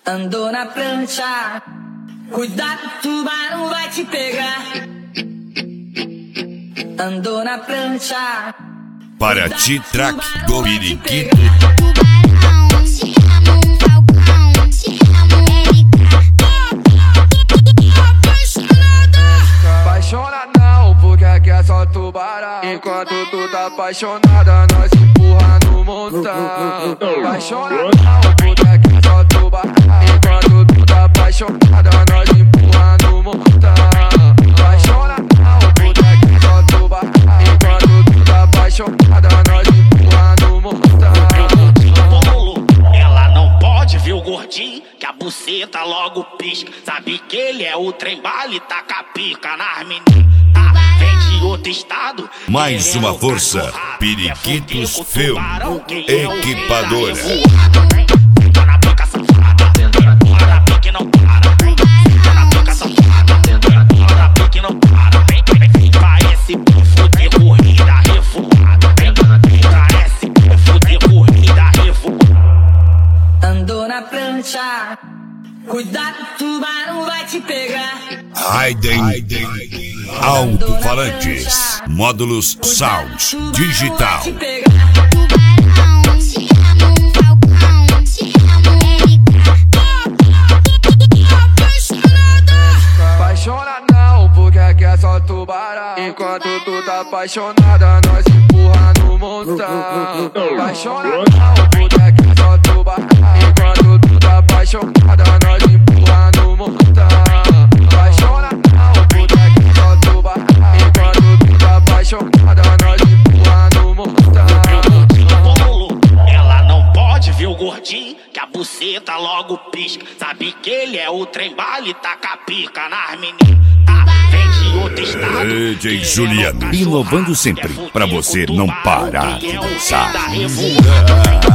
Andou na prancha, cuidado, tubarão vai te pegar. Andou na prancha. Paraty Track do Periquito. Tubarão, te amo, falcão, te amo, Apaixona não, porque aqui é só tubarão. Enquanto tu tá apaixonada, nós empurra no montão. Apaixona não, porque aqui é só tubarão. Enquanto tu tá apaixonada, nós empurra no montão. Apaixona não, porque aqui é só tubarão. Enquanto tu tá apaixonada, nós empurra no montão. Ela não pode ver o gordinho, que a buceta logo pisca. Sabe que ele é o trem-bala e taca a pica nas meninas. Vem de outro estado. Mais uma força, Periquitos Film, equipadora. Tá na pica safada, tá na pique não para. Tá na pica safada, tá na pique não para. Parece bufo de corrida revoada. Parece bufo de corrida revoada. Andou na prancha, cuidado, tubarão vai te pegar. Raiden Alto-falantes, módulos Sound Digital. tubarão, te amo, falcão, te amo, Apaixona não, porque aqui é só tubarão. Enquanto tu tá apaixonada, nós empurra no montão. Apaixona não, porque aqui é só tubarão. Enquanto tu tá apaixonada, nós empurra no montão. Apaixona não, porque aqui é só tubarão. Enquanto tu tá apaixonada, nós empurra no montão. Ela não pode ver o gordinho, que a buceta logo pisca. Sabe que ele é o trem-bala e taca a pica nas meninas. Vem de outro estado. DJ Juliano, inovando sempre, pra você não parar de dançar. Revoada.